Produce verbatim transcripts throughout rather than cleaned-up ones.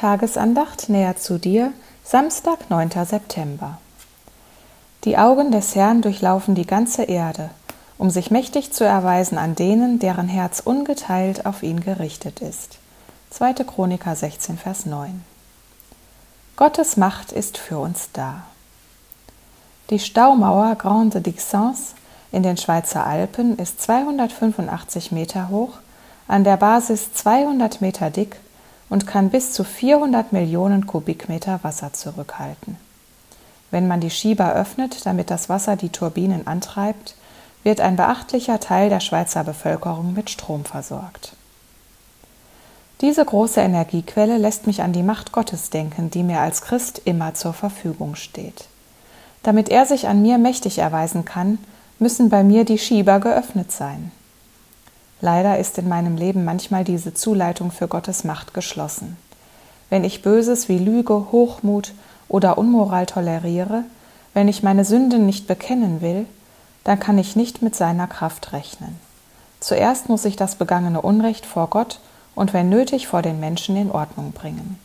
Tagesandacht näher zu dir, Samstag, neunter September. Die Augen des Herrn durchlaufen die ganze Erde, um sich mächtig zu erweisen an denen, deren Herz ungeteilt auf ihn gerichtet ist. zweiter Chroniker sechzehn, Vers neun. Gottes Macht ist für uns da. Die Staumauer Grande Dixence in den Schweizer Alpen ist zweihundertfünfundachtzig Meter hoch, an der Basis zweihundert Meter dick und kann bis zu vierhundert Millionen Kubikmeter Wasser zurückhalten. Wenn man die Schieber öffnet, damit das Wasser die Turbinen antreibt, wird ein beachtlicher Teil der Schweizer Bevölkerung mit Strom versorgt. Diese große Energiequelle lässt mich an die Macht Gottes denken, die mir als Christ immer zur Verfügung steht. Damit er sich an mir mächtig erweisen kann, müssen bei mir die Schieber geöffnet sein. Leider ist in meinem Leben manchmal diese Zuleitung für Gottes Macht geschlossen. Wenn ich Böses wie Lüge, Hochmut oder Unmoral toleriere, wenn ich meine Sünden nicht bekennen will, dann kann ich nicht mit seiner Kraft rechnen. Zuerst muss ich das begangene Unrecht vor Gott und wenn nötig vor den Menschen in Ordnung bringen.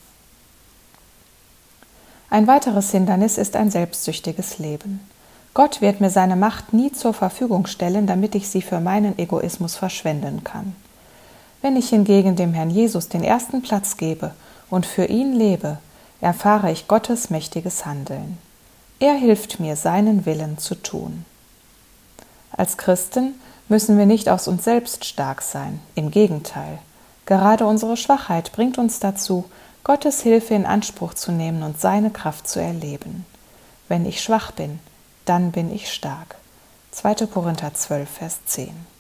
Ein weiteres Hindernis ist ein selbstsüchtiges Leben. Gott wird mir seine Macht nie zur Verfügung stellen, damit ich sie für meinen Egoismus verschwenden kann. Wenn ich hingegen dem Herrn Jesus den ersten Platz gebe und für ihn lebe, erfahre ich Gottes mächtiges Handeln. Er hilft mir, seinen Willen zu tun. Als Christen müssen wir nicht aus uns selbst stark sein, im Gegenteil. Gerade unsere Schwachheit bringt uns dazu, Gottes Hilfe in Anspruch zu nehmen und seine Kraft zu erleben. Wenn ich schwach bin, dann bin ich stark. zweiter Korinther zwölf, Vers zehn.